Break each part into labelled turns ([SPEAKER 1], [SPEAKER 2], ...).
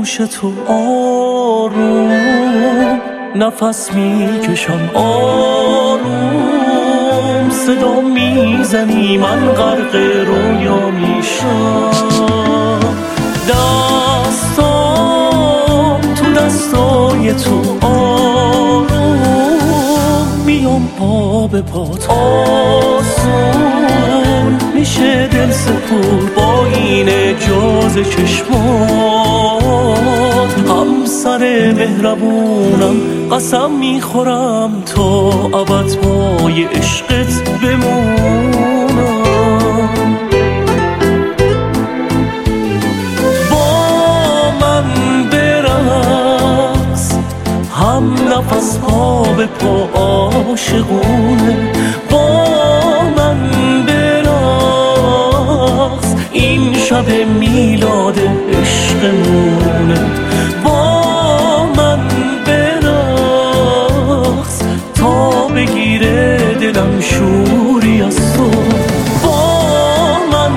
[SPEAKER 1] آغوش تو آروم نفس میکشم آروم صدا میزنی من غرق رویا میشم دستام تو دستای تو آروم میام پا به پات آسون میشه دل سپور با این اجاز چشمات همسر مهربونم قسم میخورم تا ابد پای عشقت بمونم با من برقص هم نفس پا به پا عاشقونه با من برقص این شب میلاد عشقمونه با من برقص تا بگیره دلم شوری از تو با من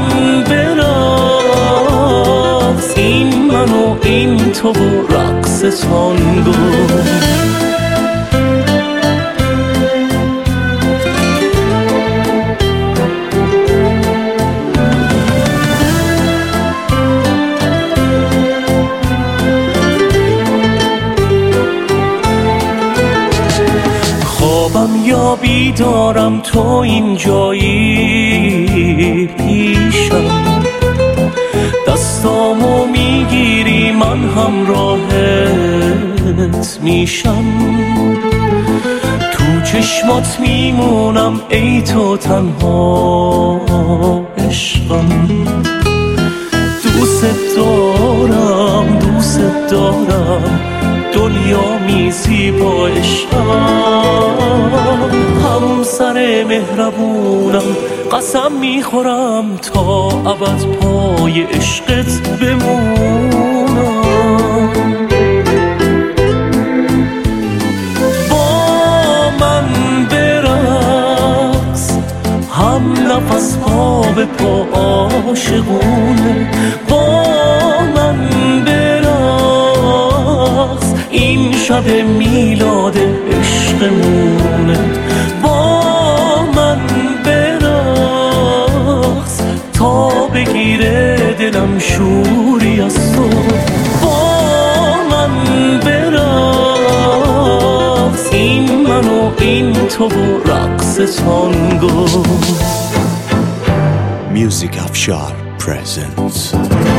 [SPEAKER 1] برقص این من و این تو و رقص تانگو یا بیدارم تو اینجایی پیشم دستامو میگیری من همراهت میشم تو چشمات میمونم ای تو تنها عشقم دوست دارم دنیا میزیبا عشقم همسر مهربونم قسم میخورم تا ابد پای عشقت بمونم با من برقص هم نفس پا به پا عاشقونه با من برقص این شب میلاد عشقمونه با من برقص تا بگیره دلم شوری از تو با من برقص این من و این تو و رقص تانگو
[SPEAKER 2] Music Afshar presents